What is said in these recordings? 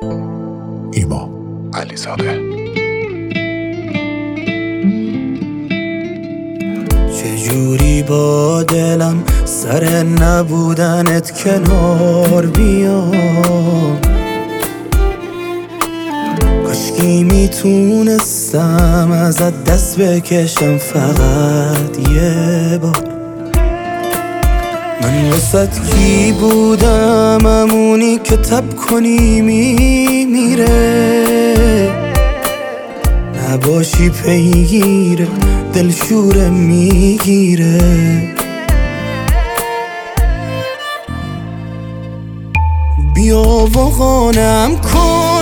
ایما علیزاده. چجوری با دلم سر نبودنت کنار بیام، کاشکی میتونستم ازت دست بکشم فقط یه بار. من واسه کی بودم، همونی که تب کنی میمیره، نباشی پیگیره دلشوره میگیره. بیا و قانم کن،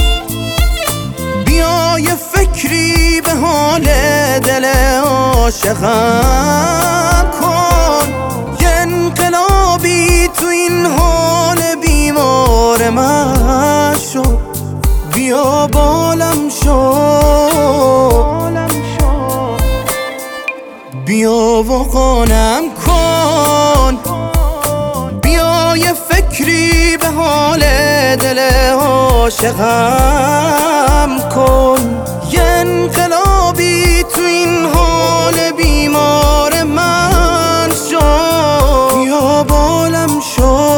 بیا یه فکری به حال دل عاشقم کن، یه انقلابی تو این حال بیمار من شو. بیا بالم شو، بیا و قانم کن، بیا یه فکری به حال دل عاشقم کن، یه انقلابی تو این حال بیمار من شو. بیا بالم شو.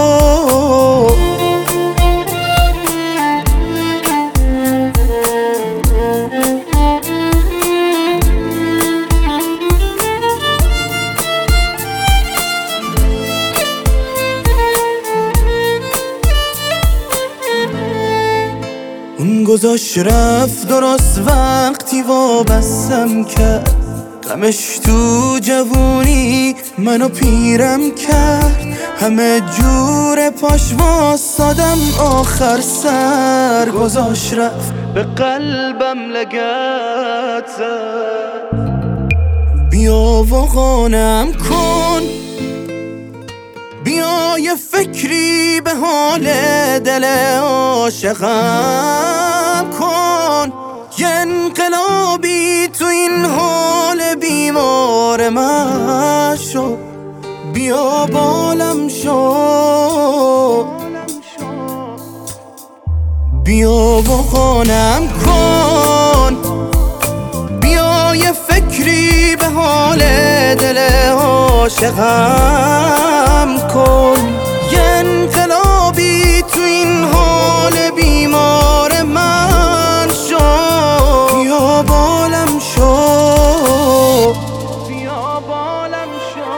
اون گذاشت رفت درست وقتی وابستم کرد، غمش تو جوونی منو پیرم کرد، همه جور پاش واسادم آخر سر گذاشت رفت به قلبم لگت زد. بیا و قانم کن، بیا یه فکری به حال دل عاشقم کن، یه انقلابی تو این حال بیمار من شو. بیا بالم شو، بیا و قانم کن، بیا یه فکری به حال دل عاشقم کن، یه انقلابی تو این حال بیمار من شو. بیا بالم شو، بیا بالم شو.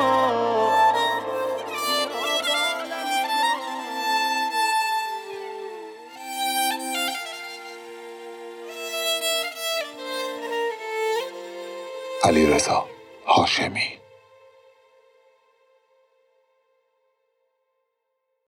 علیرضا هاشمی.